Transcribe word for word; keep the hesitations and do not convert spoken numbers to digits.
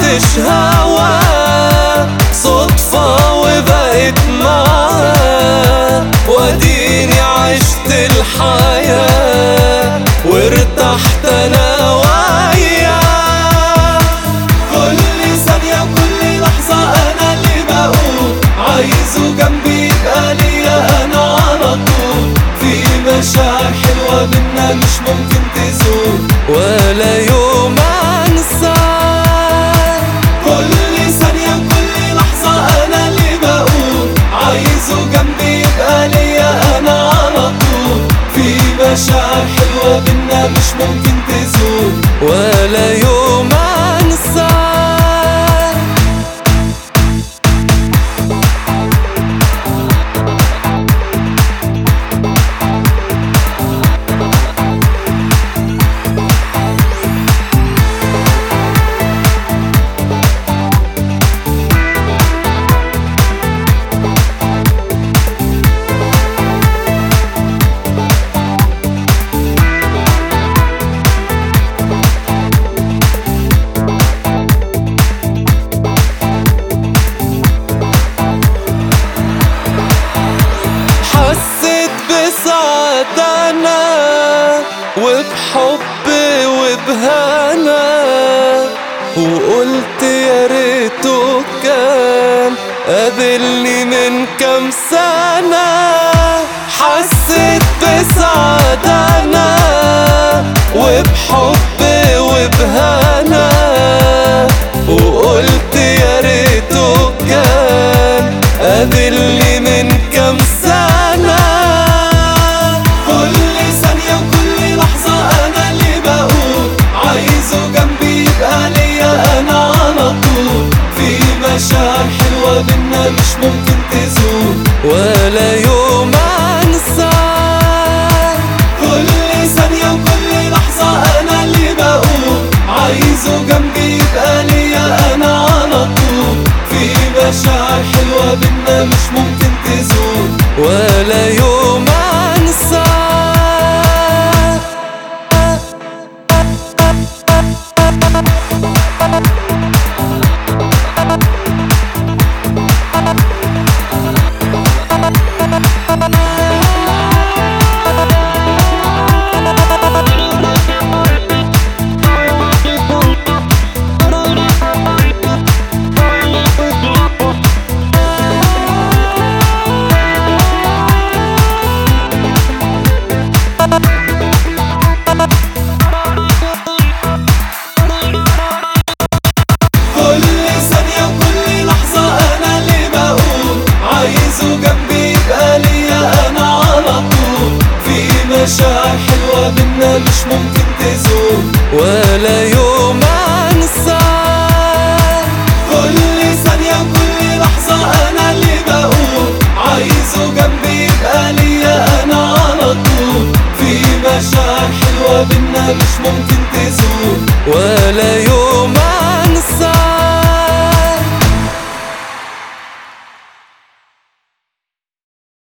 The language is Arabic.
كنتش هوا صدفة وبقيت معاه، واديني عشت الحياة وارتحت انا وياه. كل ثانية وكل لحظة انا اللي بقول عايزه جنبي يبقى ليا انا على طول. في مشاعر حلوة بينا مش ممكن تزول ولا يوم انساه. كل ثانية وكل لحظة انا اللي بقول عايزه جنبي يبقى ليا انا على طول. في مشاعر حلوة بينا مش ممكن تزول ولا يوم انساه. بسعادة وبحب وبهنا، وقلت يا ريته كان قابلني من كام سنة. حسيت بسعادة وبحب وبهنا، وقلت يا ريته كان قابلني من كام سنة. مشاعر حلوة بينا مش ممكن تزول ولا يوم انساه. كل ثانية وكل لحظة انا اللي بقول عايزه جنبي يبقى ليا انا على طول. في مشاعر حلوة بينا مش ممكن تزول ولا يوم انساه. مشاعر حلوة بينا مش ممكن تزول ولا يوم انساه. كل ثانية وكل لحظة انا اللي بقول عايزه جنبي يبقى ليا انا على طول. في مشاعر حلوة بينا مش ممكن تزول ولا يوم